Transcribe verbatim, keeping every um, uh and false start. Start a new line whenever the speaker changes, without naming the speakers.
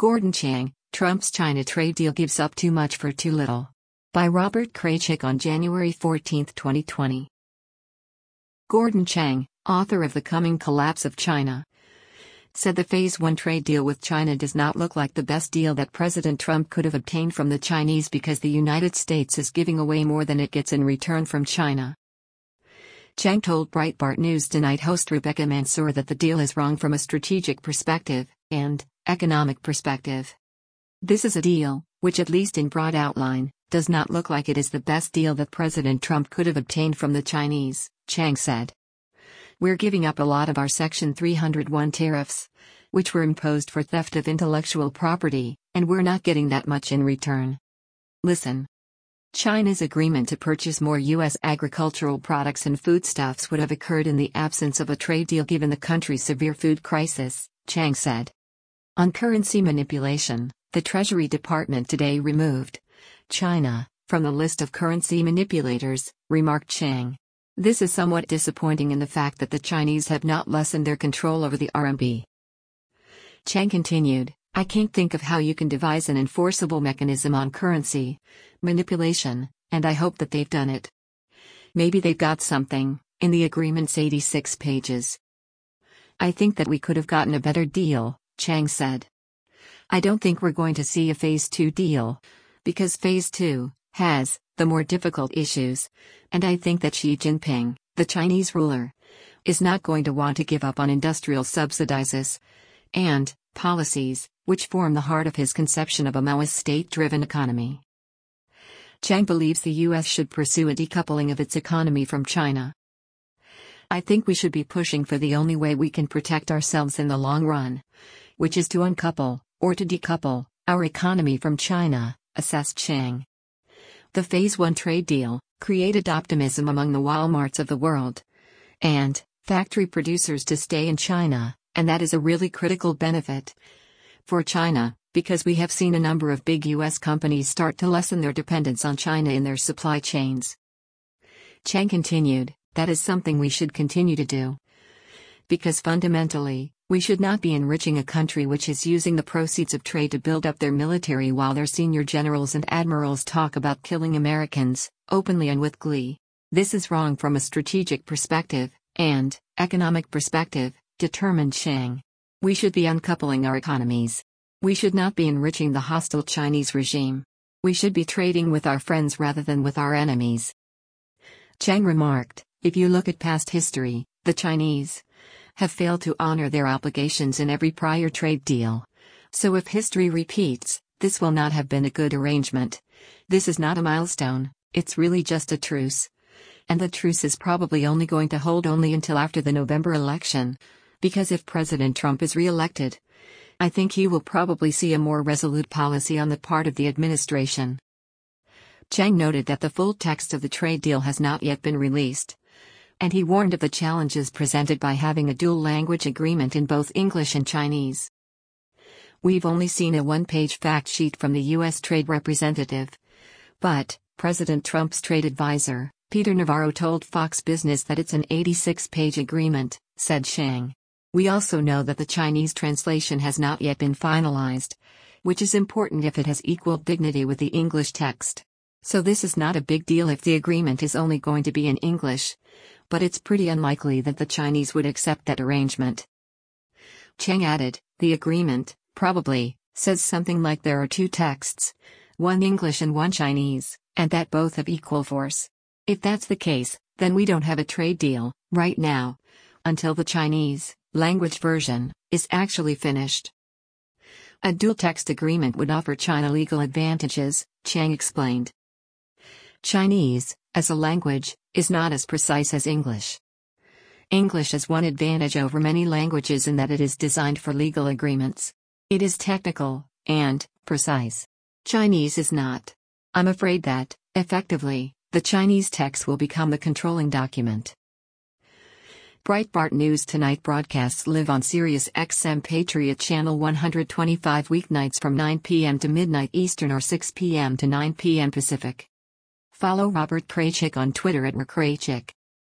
Gordon Chang, Trump's China trade deal gives up too much for too little. By Robert Kraychik on January fourteenth, twenty twenty. Gordon Chang, author of The Coming Collapse of China, said the Phase one trade deal with China does not look like the best deal that President Trump could have obtained from the Chinese because the United States is giving away more than it gets in return from China. Chang told Breitbart News Tonight host Rebecca Mansour that the deal is wrong from a strategic perspective and economic perspective. This is a deal, which at least in broad outline, does not look like it is the best deal that President Trump could have obtained from the Chinese, Chang said. We're giving up a lot of our Section three hundred one tariffs, which were imposed for theft of intellectual property, and we're not getting that much in return. Listen. China's agreement to purchase more U S agricultural products and foodstuffs would have occurred in the absence of a trade deal given the country's severe food crisis, Chang said. On currency manipulation, the Treasury Department today removed China from the list of currency manipulators, remarked Chang. This is somewhat disappointing in the fact that the Chinese have not lessened their control over the R M B. Chang continued, I can't think of how you can devise an enforceable mechanism on currency manipulation, and I hope that they've done it. Maybe they've got something, in the agreement's eighty-six pages. I think that we could have gotten a better deal, Chang said. I don't think we're going to see a Phase two deal, because Phase two has the more difficult issues, and I think that Xi Jinping, the Chinese ruler, is not going to want to give up on industrial subsidies and policies, which form the heart of his conception of a Maoist state-driven economy. Chang believes the U S should pursue a decoupling of its economy from China. I think we should be pushing for the only way we can protect ourselves in the long run, which is to uncouple, or to decouple, our economy from China, assessed Chang. The Phase one trade deal created optimism among the Walmarts of the world and factory producers to stay in China, and that is a really critical benefit for China, because we have seen a number of big U S companies start to lessen their dependence on China in their supply chains. Chang continued, that is something we should continue to do. Because fundamentally, we should not be enriching a country which is using the proceeds of trade to build up their military while their senior generals and admirals talk about killing Americans, openly and with glee. This is wrong from a strategic perspective and economic perspective, determined Chang. We should be uncoupling our economies. We should not be enriching the hostile Chinese regime. We should be trading with our friends rather than with our enemies. Chang remarked, if you look at past history, the Chinese have failed to honor their obligations in every prior trade deal. So if history repeats, this will not have been a good arrangement. This is not a milestone, it's really just a truce. And the truce is probably only going to hold only until after the November election, because if President Trump is re-elected, I think he will probably see a more resolute policy on the part of the administration. Chang noted that the full text of the trade deal has not yet been released, and he warned of the challenges presented by having a dual-language agreement in both English and Chinese. We've only seen a one-page fact sheet from the U S trade representative, but President Trump's trade advisor, Peter Navarro, told Fox Business that it's an eighty-six page agreement, said Chang. We also know that the Chinese translation has not yet been finalized, which is important if it has equal dignity with the English text. So this is not a big deal if the agreement is only going to be in English, but it's pretty unlikely that the Chinese would accept that arrangement. Chang added, the agreement, probably, says something like there are two texts, one English and one Chinese, and that both have equal force. If that's the case, then we don't have a trade deal, right now, until the Chinese language version is actually finished. A dual-text agreement would offer China legal advantages, Chang explained. Chinese, as a language, is not as precise as English. English has one advantage over many languages in that it is designed for legal agreements. It is technical and precise. Chinese is not. I'm afraid that, effectively, the Chinese text will become the controlling document. Breitbart News Tonight broadcasts live on Sirius X M Patriot Channel one twenty-five weeknights from nine p m to midnight Eastern or six p m to nine p m Pacific. Follow Robert Kraychik on Twitter at r kraychik.